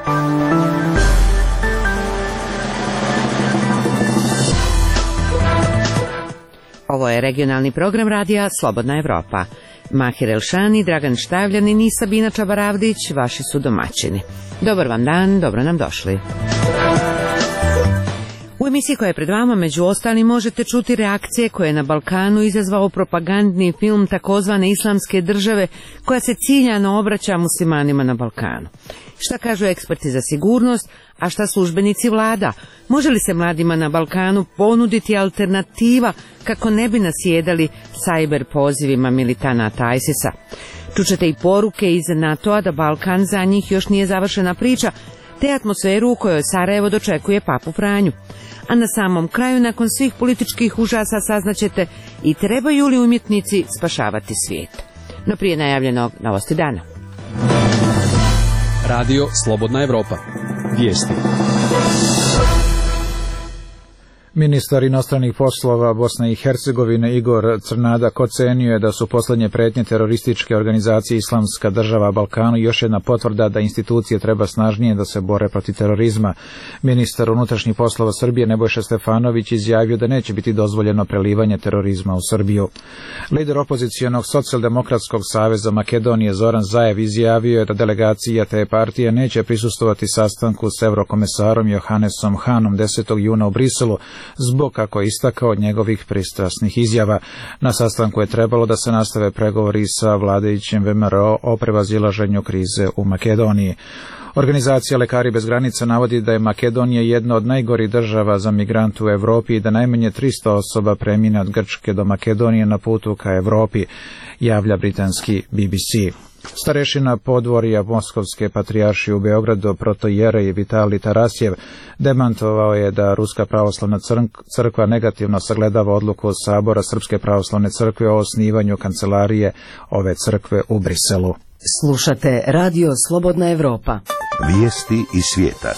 Ovo je regionalni program radija Slobodna Evropa. Mahir Elšani, Dragan Štavljanin i Sabina Čabaravdić, vaši su domaćini. Dobar vam dan, dobro nam došli. U emisiji koja je pred vama, među ostalim, možete čuti reakcije koje je na Balkanu izazvao propagandni film takozvane islamske države koja se ciljano obraća muslimanima na Balkanu. Šta kažu eksperti za sigurnost, a šta službenici vlada? Može li se mladima na Balkanu ponuditi alternativa kako ne bi nasjedali sajber pozivima militanata ISIS-a? Čućete i poruke iz NATO-a da Balkan za njih još nije završena priča, te atmosferu u kojoj Sarajevo dočekuje papu Franju. A na samom kraju, nakon svih političkih užasa, saznaćete i trebaju li umjetnici spašavati svijet. No prije najavljenog novosti dana. Radio Slobodna Evropa. Vijesti. Ministar inostranih poslova Bosne i Hercegovine Igor Crnadak ocenio je da su posljednje prijetnje terorističke organizacije Islamska država Balkanu još jedna potvrda da institucije treba snažnije da se bore protiv terorizma. Ministar unutrašnjih poslova Srbije Nebojša Stefanović izjavio da neće biti dozvoljeno prelivanje terorizma u Srbiju. Lider opozicionog socijaldemokratskog saveza Makedonije Zoran Zaev izjavio je da delegacija te partije neće prisustvovati sastanku s eurokomesarom Johannesom Hanom 10. juna u Briselu, zbog, kako je istakao, njegovih pristrasnih izjava. Na sastanku je trebalo da se nastave pregovori sa vladajućim VMRO o prevazilaženju krize u Makedoniji. Organizacija Lekari bez granica navodi da je Makedonija jedna od najgorih država za migrante u Evropi i da najmanje 300 osoba premine od Grčke do Makedonije na putu ka Evropi, javlja britanski BBC. Starešina podvorja Moskovske patrijaršije u Beogradu protojerej Vitalij Tarasjev demantovao je da Ruska pravoslavna crkva negativno sagledava odluku Sabora Srpske pravoslavne crkve o osnivanju kancelarije ove crkve u Briselu. Slušate Radio Slobodna Evropa. Vijesti iz svijeta.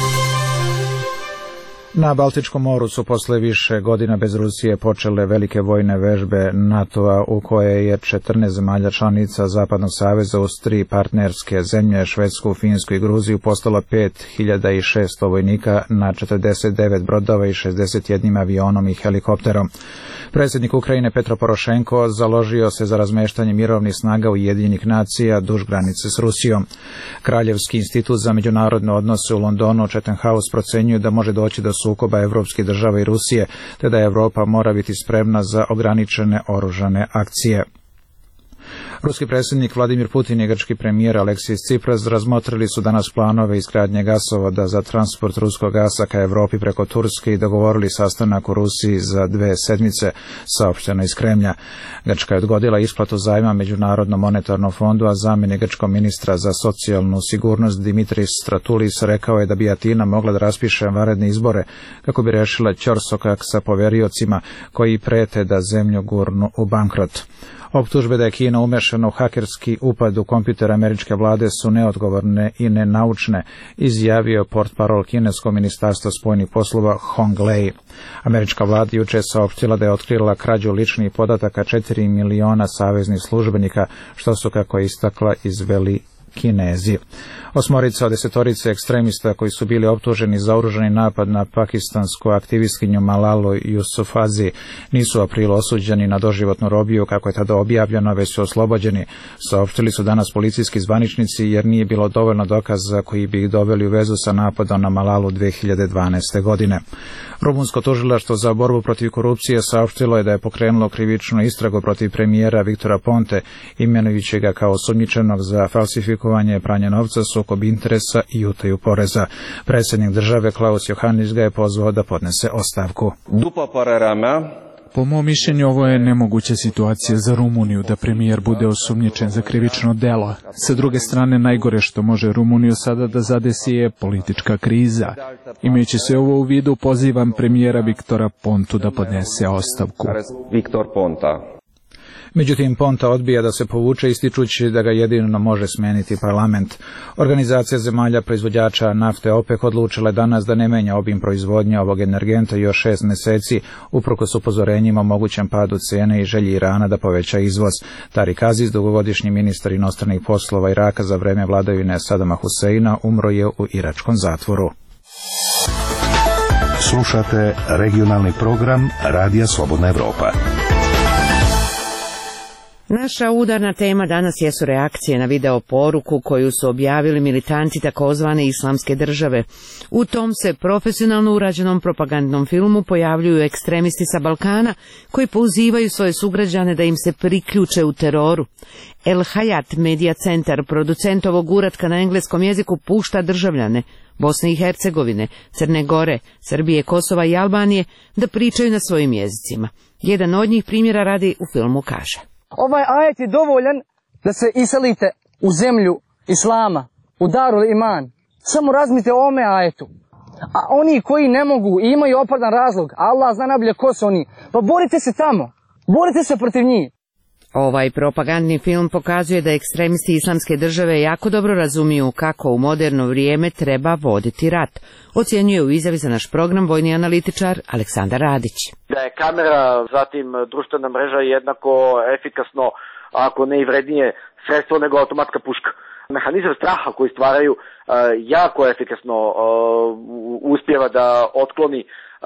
Na Baltičkom moru su posle više godina bez Rusije počele velike vojne vežbe NATO-a u koje je 14 zemalja članica Zapadnog saveza uz 3 partnerske zemlje, Švedsku, Finsku i Gruziju, postalo 5600 vojnika na 49 brodova i 61 avionom i helikopterom. Predsjednik Ukrajine Petro Porošenko založio se za razmeštanje mirovnih snaga Ujedinjenih nacija duž granice s Rusijom. Kraljevski institut za međunarodne odnose u Londonu Chatham House procenjuje da može doći do sukoba evropskih država i Rusije, te da Evropa mora biti spremna za ograničene oružane akcije. Ruski predsjednik Vladimir Putin i grčki premijer Aleksis Tsipras razmotrili su danas planove izgradnje gasovoda za transport ruskog gasa ka Evropi preko Turske i dogovorili sastanak u Rusiji za 2 sedmice, saopšteno iz Kremlja. Grčka je odgodila isplatu zajma Međunarodnom monetarnom fondu, a zamjenik grčkog ministra za socijalnu sigurnost Dimitris Stratoulis rekao je da bi Atina mogla da raspiše vanredne izbore kako bi rešila ćorsokak sa poveriocima koji prete da zemlju gurnu u bankrot. Optužbe da je Kina umešana u hakerski upad u kompjuter američke vlade su neodgovorne i nenaučne, izjavio portparol kineskog ministarstva spoljnih poslova Hong Lei. Američka vlada juče saopštila da je otkrila krađu ličnih podataka 4 miliona saveznih službenika, što su, kako je istakla, izveli Kinezi. 8 od 10 ekstremista koji su bili optuženi za oružani napad na pakistansku aktivistkinju Malalu Yousafzai nisu u aprilu osuđeni na doživotnu robiju, kako je tada objavljeno, već su oslobođeni, saopštili su danas policijski zvaničnici, jer nije bilo dovoljno dokaza koji bi ih doveli u vezu sa napadom na Malalu 2012. godine. Rumunsko tužilaštvo za borbu protiv korupcije saopštilo je da je pokrenulo krivičnu istragu protiv premijera Viktora Ponte, imenujući ga kao osumnjičenog za falsifikovanje, pranje novca, sukob interesa i utaju poreza. Predsjednik države Klaus Johannis ga je pozvao da podnese ostavku. Po mom mišljenju, ovo je nemoguća situacija za Rumuniju da premijer bude osumnjičen za krivično delo. Sa druge strane, najgore što može Rumuniju sada da zadesi je politička kriza. Imajući sve ovo u vidu, pozivam premijera Viktora Pontu da podnese ostavku. Međutim, Ponta odbija da se povuče, ističući da ga jedino može smeniti parlament. Organizacija zemalja proizvođača nafte OPEC odlučila danas da ne menja obim proizvodnje ovog energenta još 6 meseci, uprkos upozorenjima o mogućem padu cene i želji Irana da poveća izvoz. Tarik Aziz, dugogodišnji ministar inostranih poslova Iraka za vreme vladavine Sadama Huseina, umro je u iračkom zatvoru. Slušate regionalni program Radija Slobodna Evropa. Naša udarna tema danas jesu reakcije na video poruku koju su objavili militanti takozvane Islamske države. U tom se profesionalno urađenom propagandnom filmu pojavljuju ekstremisti sa Balkana koji pozivaju svoje sugrađane da im se priključe u teroru. El Hayat Media Centar, producent ovog uratka na engleskom jeziku, pušta državljane Bosne i Hercegovine, Crne Gore, Srbije, Kosova i Albanije da pričaju na svojim jezicima. Jedan od njih primjera radi u filmu kaže: Ovaj ajet je dovoljan da se iselite u zemlju Islama, u Darul Iman. Samo razmislite o ome ajetu. A oni koji ne mogu i imaju opravdan razlog, Allah zna najbolje ko su oni, pa borite se tamo, borite se protiv njih. Ovaj propagandni film pokazuje da ekstremisti Islamske države jako dobro razumiju kako u moderno vrijeme treba voditi rat, ocjenjuje u izjavi za naš program vojni analitičar Aleksandar Radić. Da je kamera, zatim društvena mreža jednako efikasno, ako ne i vrednije sredstvo nego automatska puška. Mehanizam straha koji stvaraju jako efikasno uspijeva da otkloni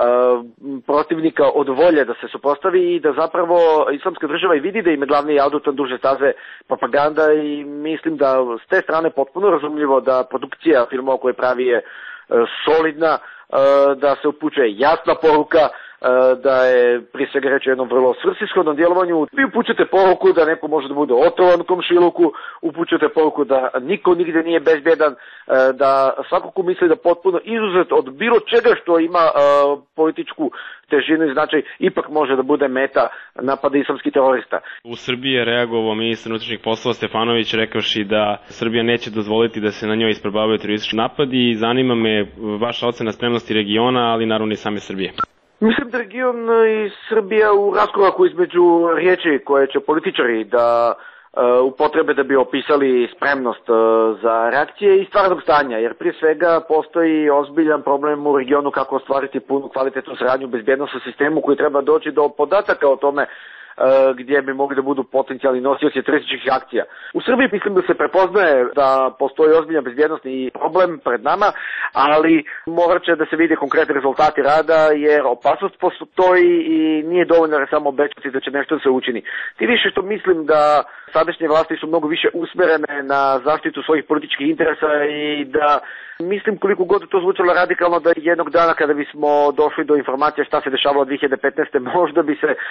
protivnika od volje da se suprotstavi i da zapravo Islamska država i vidi da im je glavni adutan duže staze propaganda, i mislim da s te strane potpuno razumljivo da produkcija filmova koje pravi je solidna, da se upućuje jasna poruka, da je prije svega reći o jednom vrlo svrsishodnom djelovanju. Vi upućujete poruku da neko može da bude otrovan komšiluku, upućujete poruku da niko nigde nije bezbjedan, da svako ko misli da potpuno izuzet od bilo čega što ima političku težinu i značaj, ipak može da bude meta napada islamskih terorista. U Srbiji je reagovao ministar unutrašnjih poslova Stefanović rekavši da Srbija neće dozvoliti da se na njoj isprobavaju teroristički napadi, i zanima me vaša ocena spremnosti regiona, ali naravno i same Srbije. Mislim da region i Srbija u raskoraku između riječi koje će političari da upotrebe da bi opisali spremnost za reakcije i stvarnog stanja, jer prije svega postoji ozbiljan problem u regionu kako ostvariti punu kvalitetnu saradnju u bezbjednosnom sistemu koji treba doći do podataka o tome gdje bi mogli da budu potencijalni nosioci terorističkih akcija. U Srbiji mislim da se prepoznaje da postoji ozbiljan bezbjednosni problem pred nama, ali morat će da se vide konkretni rezultati rada, jer opasnost postoji i nije dovoljno samo obećati da će nešto da se učini. Ti više što mislim da sadašnje vlasti su mnogo više usmerene na zaštitu svojih političkih interesa i da mislim, koliko god to zvučalo radikalno, da jednog dana kada bismo došli do informacije šta se dešavalo 2015. možda bi se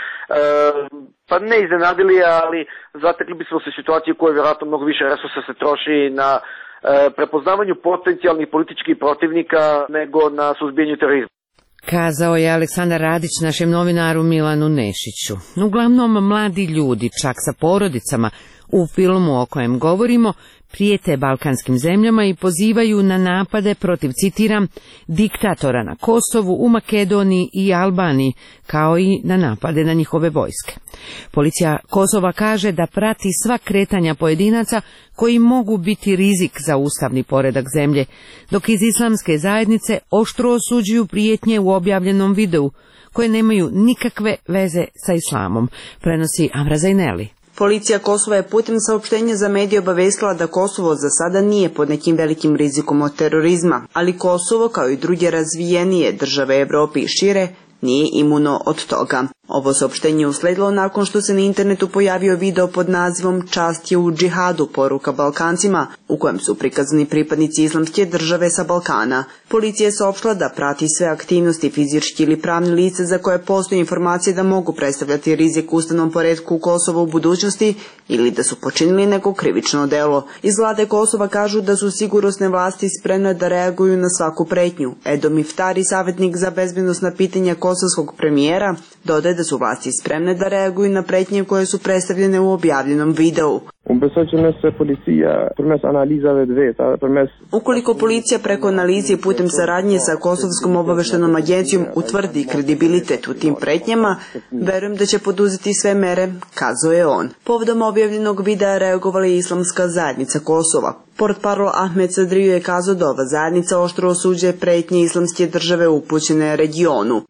pa ne iznenadili, ali zatekli bismo se situaciju u kojoj vjerojatno mnogo više resursa se troši na prepoznavanju potencijalnih političkih protivnika nego na suzbijanju terorizma. Kazao je Aleksandar Radić našem novinaru Milanu Nešiću. Uglavnom mladi ljudi, čak sa porodicama, u filmu o kojem govorimo, prijete balkanskim zemljama i pozivaju na napade protiv, citiram, diktatora na Kosovu, u Makedoniji i Albaniji, kao i na napade na njihove vojske. Policija Kosova kaže da prati sva kretanja pojedinaca koji mogu biti rizik za ustavni poredak zemlje, dok iz islamske zajednice oštro osuđuju prijetnje u objavljenom videu, koje nemaju nikakve veze sa islamom, prenosi Amra Zaineli. Policija Kosova je putem saopštenja za medije obavestila da Kosovo za sada nije pod nekim velikim rizikom od terorizma, ali Kosovo, kao i druge razvijenije države Evrope i šire, nije imuno od toga. Ovo saopštenje je usledilo nakon što se na internetu pojavio video pod nazivom "Čast je u džihadu, poruka Balkancima", u kojem su prikazani pripadnici Islamske države sa Balkana. Policija je saopštila da prati sve aktivnosti fizički ili pravni lice za koje postoje informacije da mogu predstavljati rizik ustavnom poretku u Kosovu u budućnosti ili da su počinili neko krivično delo. Iz vlade Kosova kažu da su sigurnosne vlasti spremne da reaguju na svaku pretnju. Edo Miftari, savjetnik za bezbednosna pitanja kosovskog premijera, dodaje da su vlasti spremne da reaguju na pretnje koje su predstavljene u objavljenom videu. Ukoliko policija preko analize i putem saradnje sa Kosovskom obaveštajnom agencijom utvrdi kredibilitet u tim pretnjama, verujem da će poduzeti sve mere, kazao je on. Povodom objavljenog videa reagovala je Islamska zajednica Kosova. Portparol Ahmed Sadriju je kazao da ova zajednica oštro osuđuje pretnje Islamske države upućene regionu.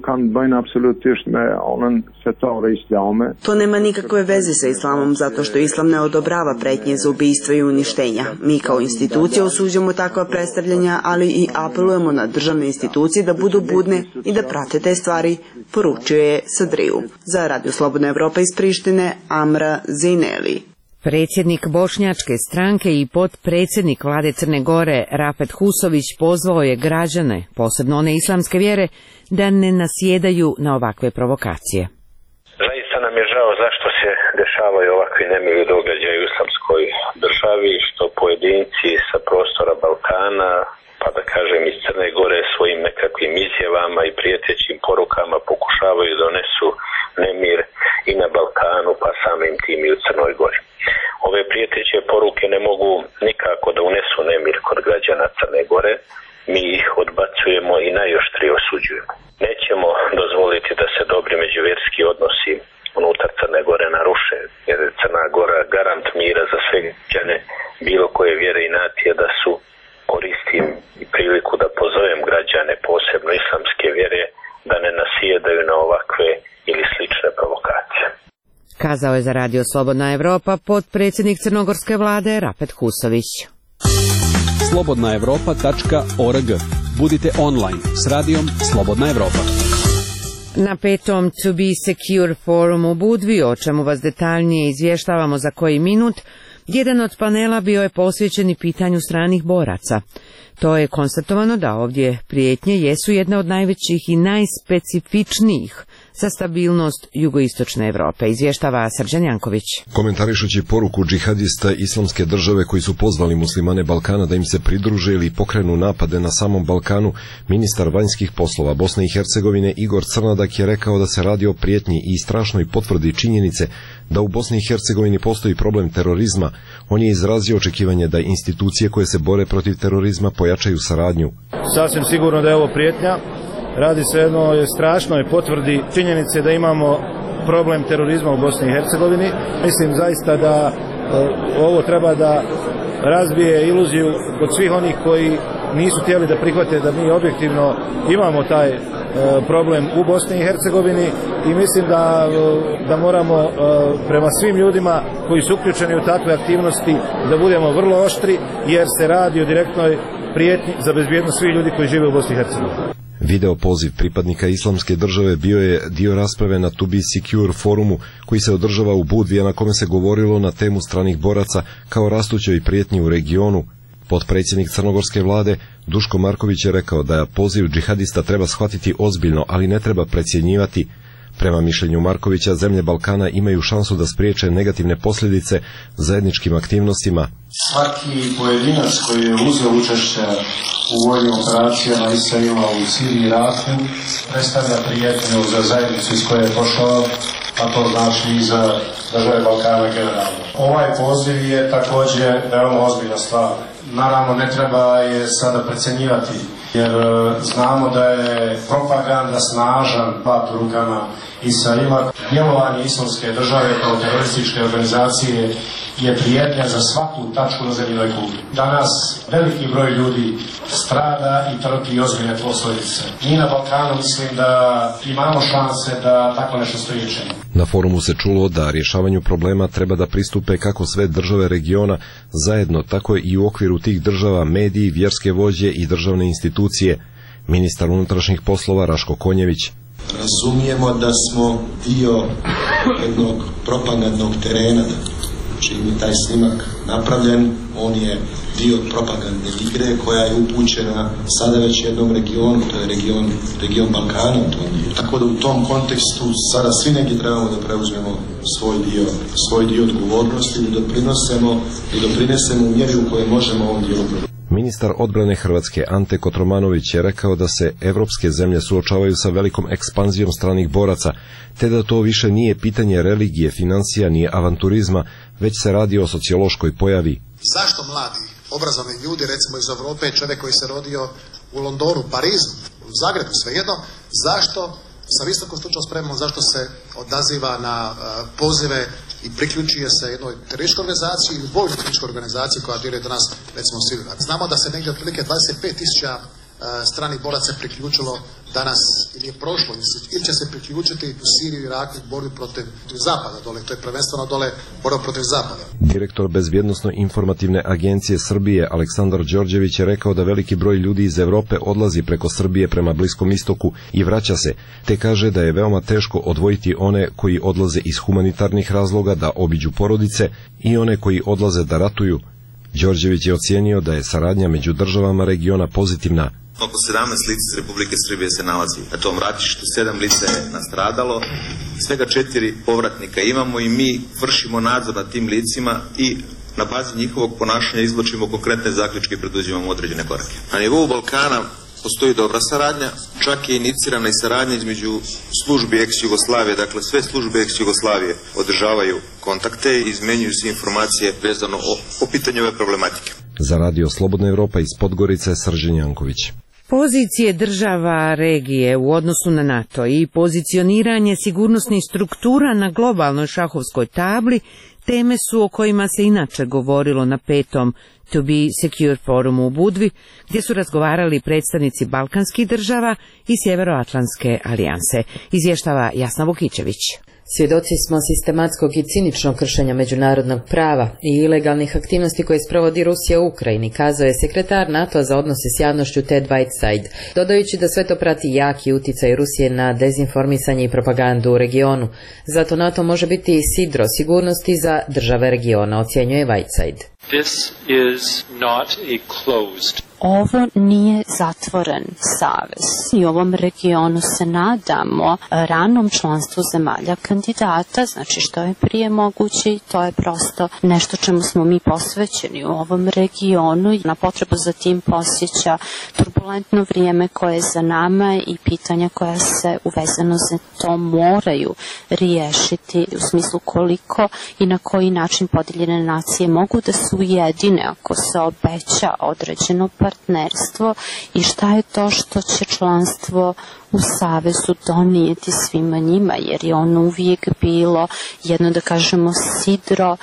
To nema nikakve veze sa islamom zato što islam ne odobrava pretnje za ubistva i uništenja. Mi kao institucija osuđujemo takva predstavljanja, ali i apelujemo na državne institucije da budu budne i da prate te stvari, poručio je Sadriju. Za Radio Slobodna Evropa iz Prištine, Amra Zineli. Predsjednik Bošnjačke stranke i potpredsjednik vlade Crne Gore Rafet Husović pozvao je građane, posebno one islamske vjere, da ne nasjedaju na ovakve provokacije. Zaista nam je žao zašto se dešavaju ovakvi nemili događaji u islamskoj državi, što pojedinci sa prostora Balkana, pa da kažem iz Crne Gore, svojim nekakvim izjavama i prijetećim porukama pokušavaju da donesu nemir i na Balkanu, pa samim tim i u Crnoj Gori. Ove prijeteće poruke ne mogu nikako da unesu nemir kod građana Crne Gore, mi ih odbacujemo i najoštrije osuđujemo. Nećemo dozvoliti da se dobri međuvjerski odnosi unutar Crne Gore naruše, jer je Crna Gora garant mira za sve građane bilo koje vjere i nacije. Da su koristim i priliku da pozovem građane, posebno islamske vjere, da ne nasjedaju na ovakve ili slične provokacije. Kazao je za Radio Slobodna Evropa potpredsjednik crnogorske vlade Rafet Husović. slobodnaevropa.org. Budite online s radijom Slobodna Evropa. Na 5. To Be Secure forumu u Budvi, o čemu vas detaljnije izvještavamo za koji minut, jedan od panela bio je posvećen i pitanju stranih boraca. To je konstatovano da ovdje prijetnje jesu jedna od najvećih i najspecifičnijih za stabilnost jugoistočne Evrope, izvještava Srđan Janković. Komentarišući poruku džihadista Islamske države koji su pozvali muslimane Balkana da im se pridruže ili pokrenu napade na samom Balkanu, ministar vanjskih poslova Bosne i Hercegovine Igor Crnadak je rekao da se radi o prijetnji i strašnoj potvrdi činjenice da u Bosni i Hercegovini postoji problem terorizma. On je izrazio očekivanje da institucije koje se bore protiv terorizma pojačaju saradnju. Sasvim sigurno da je ovo prijetnja. Radi se jednoj strašnoj potvrdi činjenice da imamo problem terorizma u Bosni i Hercegovini. Mislim zaista da ovo treba da razbije iluziju kod svih onih koji nisu htjeli da prihvate da mi objektivno imamo taj problem u Bosni i Hercegovini i mislim da moramo prema svim ljudima koji su uključeni u takve aktivnosti da budemo vrlo oštri, jer se radi o direktnoj prijetnji za bezbjednost svih ljudi koji žive u Bosni i Hercegovini. Video poziv pripadnika Islamske države bio je dio rasprave na To Be Secure forumu koji se održava u Budvi, a na kome se govorilo na temu stranih boraca kao rastućoj prijetnji u regionu. Potpredsjednik crnogorske vlade Duško Marković je rekao da poziv džihadista treba shvatiti ozbiljno, ali ne treba precjenjivati. Prema mišljenju Markovića, zemlje Balkana imaju šansu da spriječe negativne posljedice zajedničkim aktivnostima. Svaki pojedinac koji je uzeo učešće u vojnim operacijama ISIL-a u Siriji i Iraku predstavlja prijetnju za zajednicu iz koje je pošao, a to znači i za države Balkana generalno. Ovaj poziv je također veoma ozbiljna stvar. Naravno, ne treba je sada precenjivati, jer znamo da je propaganda snažan pat u rukama ISIL-a. Djelovanje Islamske države kao terorističke organizacije je prijetnja za svaku tačku na zemljinoj kugli. Danas veliki broj ljudi strada i trpi ozbiljne posljedice. Mi na Balkanu mislim da imamo šanse da tako nešto spriječimo. Na forumu se čulo da rješavanju problema treba da pristupe kako sve države regiona zajedno, tako i u okviru tih država mediji, vjerske vođe i državne institucije. Ministar unutrašnjih poslova Raško Konjević. Razumijemo da smo dio jednog propagandnog terena, čim je taj snimak napravljen, on je dio propagandne igre koja je upućena sada već jednom regionu, to je region Balkana. Tako da u tom kontekstu sada svi neki trebamo da preuzmemo svoj dio odgovornosti i da doprinesemo u mjeri u kojoj možemo ovom dijelu. Ministar odbrane Hrvatske Ante Kotromanović je rekao da se evropske zemlje suočavaju sa velikom ekspanzijom stranih boraca, te da to više nije pitanje religije, financija ni avanturizma, već se radi o sociološkoj pojavi. Zašto mladi, obrazovani ljudi, recimo iz Europe, čovjek koji se rodio u Londonu, Parizu, u Zagrebu, svejedno, zašto sa visokom stručnom spremom, zašto se odaziva na pozive i priključuje se jednoj terorističkoj organizaciji ili vojnoj terorističkoj organizaciji koja djeluje do nas, recimo u Siriji. Znamo da se negdje otprilike 25.000 stranih boraca priključilo danas ili je prošlo ili će se priključiti u Siriju i Iraku u borbi protiv zapada dole. To je prvenstveno dole borba protiv zapada. Direktor Bezbjednosno-informativne agencije Srbije Aleksandar Đorđević je rekao da veliki broj ljudi iz Evrope odlazi preko Srbije prema Bliskom istoku i vraća se, te kaže da je veoma teško odvojiti one koji odlaze iz humanitarnih razloga da obiđu porodice i one koji odlaze da ratuju. Đorđević je ocijenio da je saradnja među državama regiona pozitivna. Oko 17 lica iz Republike Srbije se nalazi na tom ratištu, 7 lica je nastradalo, svega 4 povratnika imamo i mi vršimo nadzor nad tim licima i na bazi njihovog ponašanja izvlačimo konkretne zaključke i preduzimamo određene korake. Na nivou Balkana postoji dobra saradnja, čak je inicirana i saradnja između službi ex-Jugoslavije, dakle sve službe ex-Jugoslavije održavaju kontakte i izmenjuju se informacije vezano o pitanju ove problematike. Za Radio Slobodna Evropa iz Podgorice, Srđan Janković. Pozicije država regije u odnosu na NATO i pozicioniranje sigurnosnih struktura na globalnoj šahovskoj tabli teme su o kojima se inače govorilo na 5. To be Secure forumu u Budvi, gdje su razgovarali predstavnici balkanskih država i Sjeveroatlantske alijanse, izvještava Jasna Vukičević. Svjedoci smo sistematskog i ciničnog kršenja međunarodnog prava i ilegalnih aktivnosti koje sprovodi Rusija u Ukrajini, kazao je sekretar NATO za odnose s javnošću Ted Whiteside, dodajući da sve to prati jaki uticaj Rusije na dezinformisanje i propagandu u regionu. Zato NATO može biti sidro sigurnosti za države regiona, ocjenjuje Whiteside. This is not a closed. Ovo nije zatvoren savez i u ovom regionu se nadamo ranom članstvu zemalja kandidata, znači što je prije moguće, to je prosto nešto čemu smo mi posvećeni u ovom regionu. Na potrebu za tim posjeća turbulentno vrijeme koje je za nama i pitanja koja se uvezano za to moraju riješiti u smislu koliko i na koji način podijeljene nacije mogu da su ujedine ako se obeća određeno partnerstvo i šta je to što će članstvo u savezu donijeti svima njima, jer je ono uvijek bilo jedno, da kažemo, sidro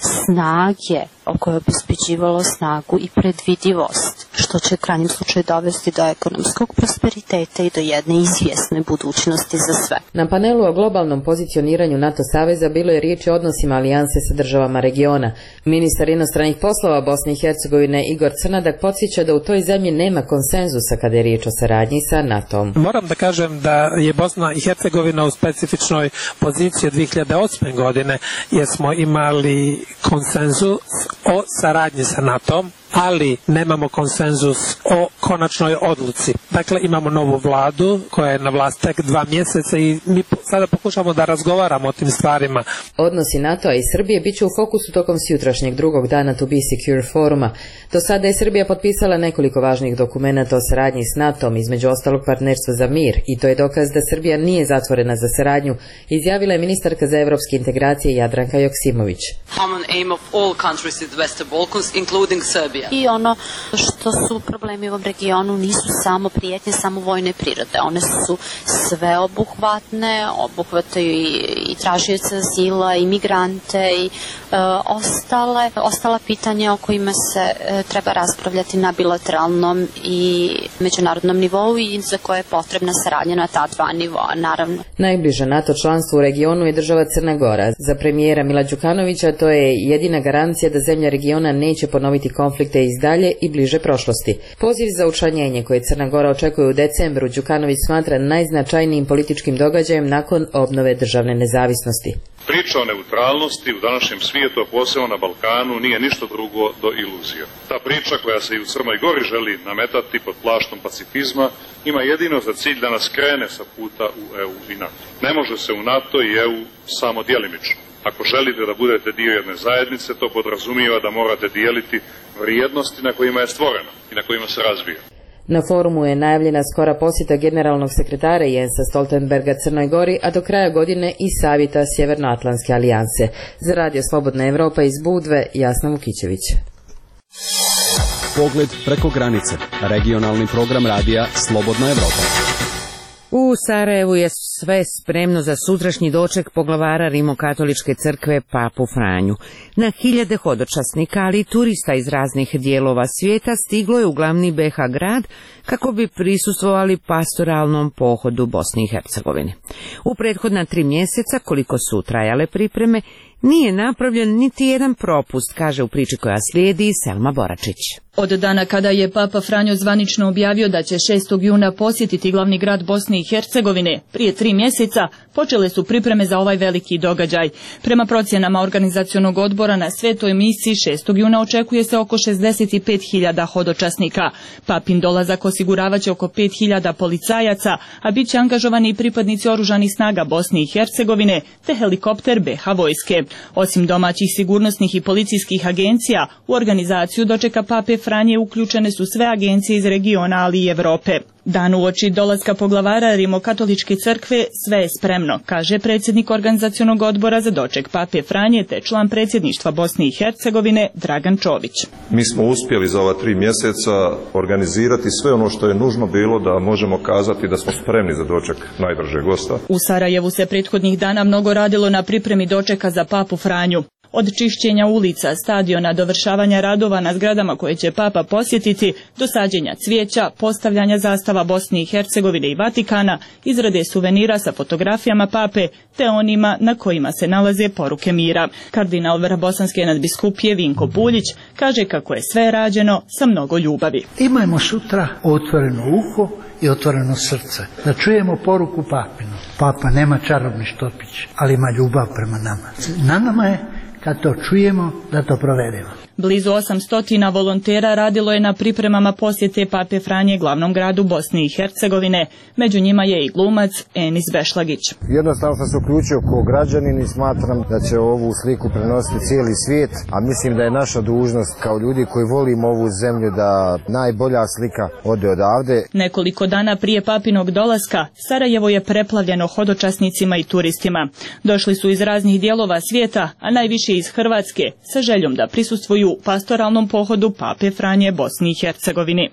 snage o kojoj obezbeđivalo snagu i predvidivost, što će u krajnjem slučaju dovesti do ekonomskog prosperiteta i do jedne izvjesne budućnosti za sve. Na panelu o globalnom pozicioniranju NATO saveza bilo je riječ o odnosima alijanse sa državama regiona. Ministar inostranih poslova Bosne i Hercegovine Igor Crnadak podsjeća da u toj zemlji nema konsenzusa kada je riječ o saradnji sa NATO-om. Moram da kažem da je Bosna i Hercegovina u specifičnoj poziciji od 2008. godine jer smo imali konsenzus o saradnji sa NATO-om, ali nemamo konsenzus o konačnoj odluci. Dakle, imamo novu vladu koja je na vlast tek 2 mjeseca i mi sada pokušamo da razgovaramo o tim stvarima. Odnosi NATO-a i Srbije bit će u fokusu tokom sutrašnjeg drugog dana To be Secure foruma. Do sada je Srbija potpisala nekoliko važnih dokumenata o saradnji s NATO-om, između ostalog partnerstva za mir, i to je dokaz da Srbija nije zatvorena za saradnju, izjavila je ministarka za evropske integracije Jadranka Joksimović. Common aim of all countries in the Western Balkans, including Serbia. I ono što su problemi u ovom regionu nisu samo prijetnje, samo vojne prirode. One su sveobuhvatne, obuhvataju i tražioce azila, i migrante i ostala pitanja o kojima se treba raspravljati na bilateralnom i međunarodnom nivou i za koje je potrebna saradnja na ta dva nivoa, naravno. Najbliže NATO članstvo u regionu je država Crna Gora. Za premijera Mila Đukanovića to je jedina garancija da zemlja regiona neće ponoviti konflikte iz dalje i bliže prošlosti. Poziv za učlanjenje koje Crna Gora očekuje u decembru Đukanović smatra najznačajnijim političkim događajem nakon obnove državne nezavisnosti. Priča o neutralnosti u današnjem svijetu, a posebno na Balkanu, nije ništa drugo do iluzija. Ta priča koja se i u Crnoj Gori želi nametati pod plaštom pacifizma ima jedino za cilj da nas krene sa puta u EU i NATO. Ne može se u NATO i EU samo djelimično. Ako želite da budete dio jedne zajednice, to podrazumijeva da morate dijeliti vrijednosti na kojima je stvorena i na kojima se razvija. Na forumu je najavljena skora posjeta generalnog sekretara Jensa Stoltenberga Crnoj Gori, a do kraja godine i savjeta Sjevernoatlantske alijanse. Za Radio Slobodna Evropa iz Budve, Jasna Vukićević. Pogled preko granice. Regionalni program radija Slobodna Evropa. U Sarajevu je sve spremno za sutrašnji doček poglavara Rimokatoličke crkve Papu Franju. Na hiljade hodočasnika, ali i turista iz raznih dijelova svijeta stiglo je u glavni BiH grad kako bi prisustvovali pastoralnom pohodu Bosni i Hercegovine. U prethodna 3 mjeseca, koliko su trajale pripreme, nije napravljen niti jedan propust, kaže u priči koja slijedi Selma Boračić. Od dana kada je Papa Franjo zvanično objavio da će 6. juna posjetiti glavni grad Bosne i Hercegovine, prije 3 mjeseca počele su pripreme za ovaj veliki događaj. Prema procjenama organizacionog odbora na svetoj misiji 6. juna očekuje se oko 65.000 hodočasnika. Papin dolazak osiguravaće oko 5.000 policajaca, a bit će angažovani i pripadnici oružanih snaga Bosne i Hercegovine te helikopter BiH vojske. Osim domaćih sigurnosnih i policijskih agencija, u organizaciju dočeka Pape Franje uključene su sve agencije iz regiona, ali i Europe. Dan uoči dolaska poglavara Rimokatoličke crkve sve je spremno, kaže predsjednik organizacionog odbora za doček Pape Franje te član predsjedništva Bosne i Hercegovine Dragan Čović. Mi smo uspjeli za ova 3 mjeseca organizirati sve ono što je nužno bilo da možemo kazati da smo spremni za doček najdražeg gosta. U Sarajevu se prethodnih dana mnogo radilo na pripremi dočeka za Papu Franju. Od čišćenja ulica, stadiona, dovršavanja radova na zgradama koje će Papa posjetiti, do sađenja cvijeća, postavljanja zastava Bosne i Hercegovine i Vatikana, izrade suvenira sa fotografijama Pape, te onima na kojima se nalaze poruke mira. Kardinal Vrbosanske nadbiskupije Vinko Buljić kaže kako je sve rađeno sa mnogo ljubavi. Imajmo sutra otvoreno uho i otvoreno srce, da čujemo poruku Papinu. Papa nema čarobni štopić, ali ima ljubav prema nama. Na nama je, kad to čujemo, da to provedemo. Blizu 800 volontera radilo je na pripremama posjete Pape Franje glavnom gradu Bosne i Hercegovine. Među njima je i glumac Enis Bešlagić. Jednostavno sam se uključio kao građanin i smatram da će ovu sliku prenositi cijeli svijet, a mislim da je naša dužnost kao ljudi koji volimo ovu zemlju da najbolja slika ode odavde. Nekoliko dana prije Papinog dolaska, Sarajevo je preplavljeno hodočasnicima i turistima. Došli su iz raznih dijelova svijeta, a najviše iz Hrvatske, sa željom da prisustvuju pastoralnom pohodu Pape Franje Bosni i Hercegovini.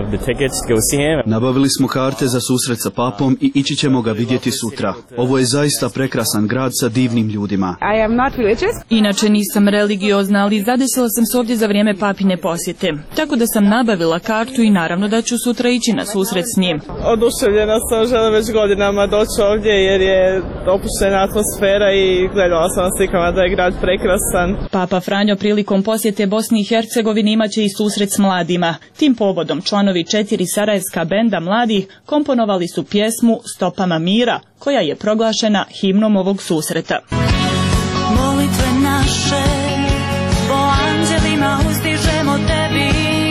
Nabavili smo karte za susret sa Papom i ići ćemo ga vidjeti sutra. Ovo je zaista prekrasan grad sa divnim ljudima. Inače nisam religiozna, ali zadesila sam se ovdje za vrijeme Papine posjete. Tako da sam nabavila kartu i naravno da ću sutra ići na susret s njim. Oduševljena sam, želim već godinama doći ovdje jer je opuštena atmosfera i gledala sam na slikama da je grad prekrasan. Papa Franjo prilikom posjete Bosni i Hercegovini imaće i susret s mladima. Tim povodom članovi 4 sarajevska benda mladih komponovali su pjesmu Stopama mira, koja je proglašena himnom ovog susreta. Molitve naše po anđelima uzdižemo tebi,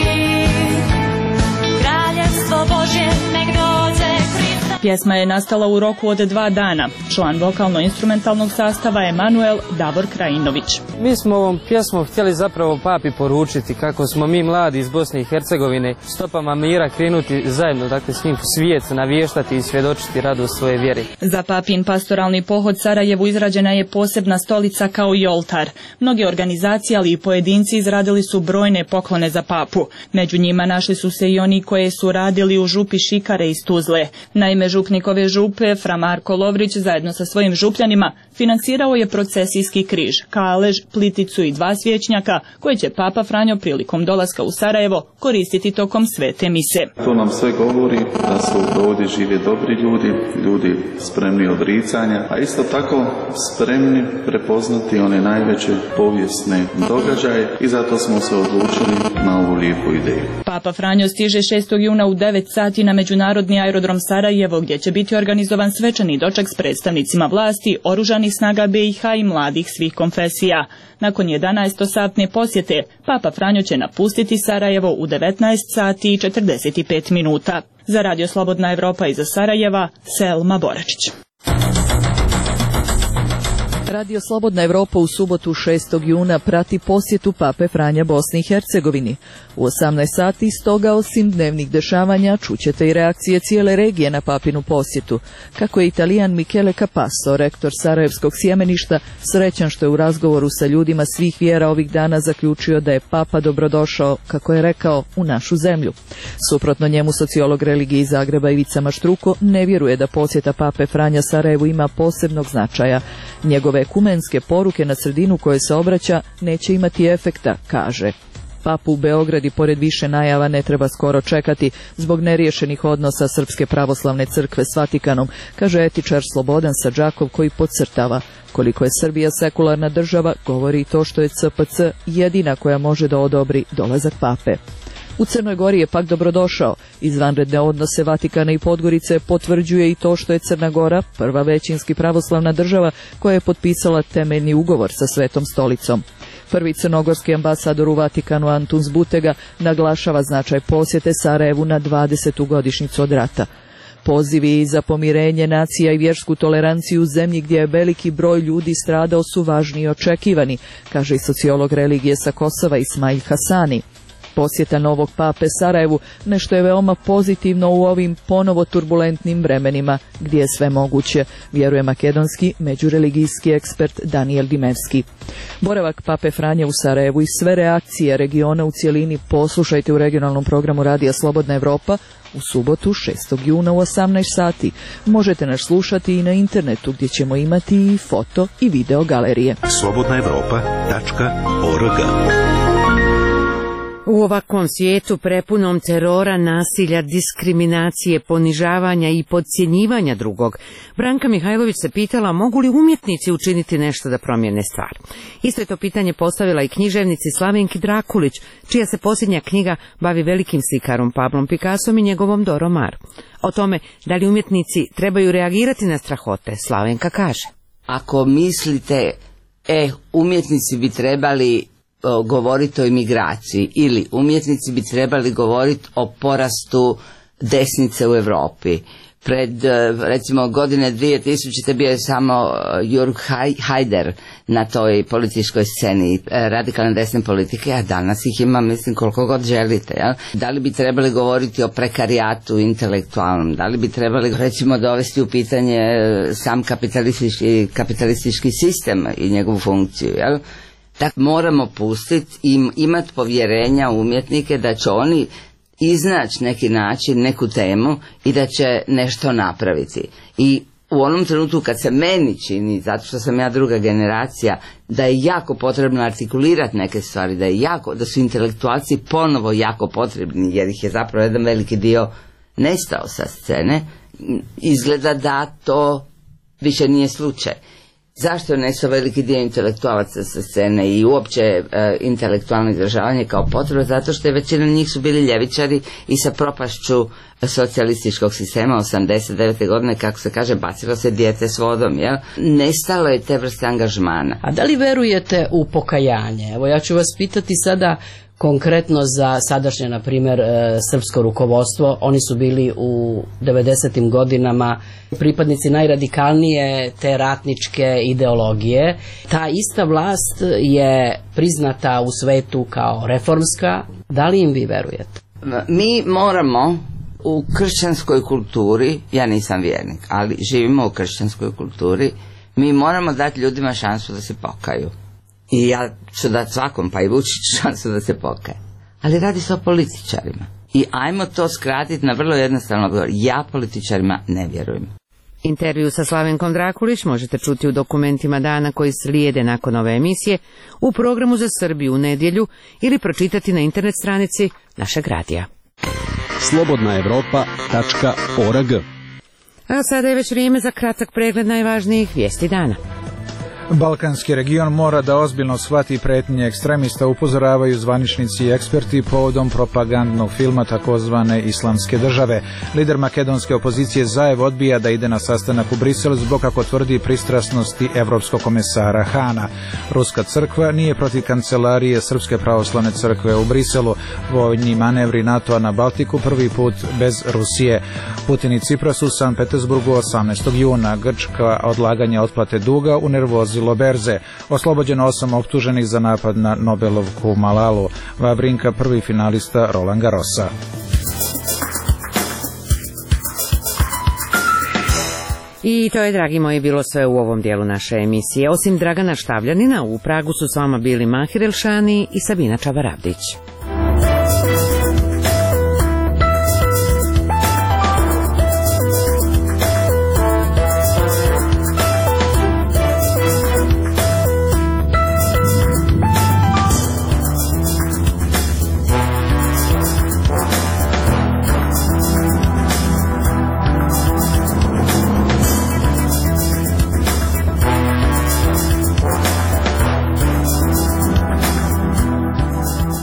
kraljevstvo Božje nek dođe Hrista. Pjesma je nastala u roku od 2 dana. Član vokalno-instrumentalnog sastava Emanuel Davor Krajinović. Mi smo ovom pjesmom htjeli zapravo Papi poručiti kako smo mi mladi iz Bosne i Hercegovine stopama mira krenuti zajedno, dakle s njim svijet navještati i svjedočiti radost svoje vjere. Za Papin pastoralni pohod Sarajevu izrađena je posebna stolica kao i oltar. Mnoge organizacije, ali i pojedinci izradili su brojne poklone za Papu. Među njima našli su se i oni koje su radili u župi Šikare iz Tuzle. Naime, župnik ove župe, Fra Marko Lovrić, zajedno sa svojim župljanima, financirao je procesijski križ, kalež, pliticu i 2 svječnjaka koje će Papa Franjo prilikom dolaska u Sarajevo koristiti tokom svete mise. To nam sve govori da su ovdje žive dobri ljudi, ljudi spremni odricanja, a isto tako spremni prepoznati one najveće povijesne događaje i zato smo se odlučili na ovu lijepu ideju. Papa Franjo stiže 6. juna u 9 sati na međunarodni aerodrom Sarajevo, gdje će biti organizovan svečani doček s predstavnicima vlasti, oružanih oružanih snaga BiH i mladih svih konfesija. Nakon 11-satne posjete, Papa Franjo će napustiti Sarajevo u 19 sati i 45 minuta. Za Radio Slobodna Evropa iz Sarajeva, Selma Boračić. Radio Slobodna Evropa u subotu 6. juna prati posjetu Pape Franja Bosni i Hercegovini. U 18 sati stoga osim dnevnih dešavanja čućete i reakcije cijele regije na papinu posjetu. Kako je Italijan Michele Capasso, rektor Sarajevskog sjemeništa, srećan što je u razgovoru sa ljudima svih vjera ovih dana zaključio da je Papa dobrodošao, kako je rekao, u našu zemlju. Suprotno njemu, sociolog religije iz Zagreba Ivica Maštruko ne vjeruje da posjeta Pape Franja Sarajevu ima posebnog značaja. Njegove ekumenske poruke na sredinu koje se obraća neće imati efekta, kaže. Papu u Beograd i pored više najava ne treba skoro čekati zbog neriješenih odnosa Srpske pravoslavne crkve s Vatikanom, kaže etičar Slobodan Sadžakov, koji podcrtava: koliko je Srbija sekularna država, govori i to što je CPC jedina koja može da odobri dolazak Pape. U Crnoj Gori je pak dobrodošao. Izvanredne odnose Vatikana i Podgorice potvrđuje i to što je Crna Gora prva većinski pravoslavna država koja je potpisala temeljni ugovor sa Svetom stolicom. Prvi crnogorski ambasador u Vatikanu Antuns Butega naglašava značaj posjete Sarajevu na 20. godišnjicu od rata. Pozivi za pomirenje nacija i vjersku toleranciju u zemlji gdje je veliki broj ljudi stradao su važni i očekivani, kaže i sociolog religije sa Kosova Ismail Hasani. Posjeta novog pape Sarajevu nešto je veoma pozitivno u ovim ponovo turbulentnim vremenima gdje je sve moguće, vjeruje makedonski međureligijski ekspert Daniel Dimevski. Boravak pape Franje u Sarajevu i sve reakcije regiona u cjelini poslušajte u regionalnom programu Radija Slobodna Evropa u subotu 6. juna u 18 sati. Možete nas slušati i na internetu gdje ćemo imati i foto i video galerije. slobodnaevropa.org. U ovakvom svijetu prepunom terora, nasilja, diskriminacije, ponižavanja i podcjenjivanja drugog, Branka Mihajlović se pitala mogu li umjetnici učiniti nešto da promijene stvar. Isto je to pitanje postavila i književnici Slavenki Drakulić, čija se posljednja knjiga bavi velikim slikarom Pablom Picassom i njegovom Doro Maar. O tome da li umjetnici trebaju reagirati na strahote, Slavenka kaže: ako mislite, umjetnici bi trebali govoriti o imigraciji ili umjetnici bi trebali govoriti o porastu desnice u Europi. Pred, recimo, godine 2000. bio je samo Jürg Haider na toj političkoj sceni radikalne desne politike, a danas ih ima, mislim, koliko god želite. Ja? Da li bi trebali govoriti o prekarijatu intelektualnom? Da li bi trebali, recimo, dovesti u pitanje sam kapitalistički sistem i njegovu funkciju? Ja? Dakle, moramo pustiti i imati povjerenja u umjetnike da će oni iznaći neki način, neku temu i da će nešto napraviti. I u onom trenutku kad se meni čini, zato što sam ja druga generacija, da je jako potrebno artikulirati neke stvari, da su intelektualci ponovo jako potrebni, jer ih je zapravo jedan veliki dio nestao sa scene, izgleda da to više nije slučaj. Zašto je nestao veliki dio intelektualaca sa scene i uopće intelektualno izražavanje kao potreba? Zato što je većina njih su bili ljevičari i sa propašću socijalističkog sistema 89. godine, kako se kaže, bacilo se dijete s vodom. Jel? Nestalo je te vrste angažmana. A da li verujete u pokajanje? Evo, ja ću vas pitati sada konkretno za sadašnje, na primjer, srpsko rukovodstvo. Oni su bili u 90. godinama pripadnici najradikalnije te ratničke ideologije. Ta ista vlast je priznata u svetu kao reformska. Da li im vi verujete? Mi moramo u kršćanskoj kulturi, ja nisam vjernik, ali živimo u kršćanskoj kulturi, mi moramo dati ljudima šansu da se pokaju. I ja ću dati svakom, pa i Vučiću, šansu da se pokaje. Ali radi se o političarima. I ajmo to skratiti na vrlo jednostavno odgovor. Ja političarima ne vjerujem. Intervju sa Slavenkom Drakulić možete čuti u dokumentima dana koji slijede nakon ove emisije, u programu za Srbiju u nedjelju ili pročitati na internet stranici našeg radija. slobodnaevropa.org. A sada je već vrijeme za kratak pregled najvažnijih vijesti dana. Balkanski region mora da ozbiljno shvati pretnje ekstremista, upozoravaju zvaničnici i eksperti povodom propagandnog filma takozvane Islamske države. Lider makedonske opozicije Zaev odbija da ide na sastanak u Brisel zbog, kako tvrdi, pristrasnosti evropskog komesara Hana. Ruska crkva nije protiv kancelarije Srpske pravoslavne crkve u Briselu. Vojni manevri NATO-a na Baltiku prvi put bez Rusije. Putin i Cipras u San Petersburgu 18. juna. Grčka odlaganje otplate duga unervozilo berze. Oslobođeno 8 optuženih za napad na Nobelovku Malalu. Vavrinka prvi finalista Roland Garrosa. I to je, dragi moji, bilo sve u ovom dijelu naše emisije. Osim Dragana Štavljanina, u Pragu su s vama bili Mahir Elšani i Sabina Čabaravdić.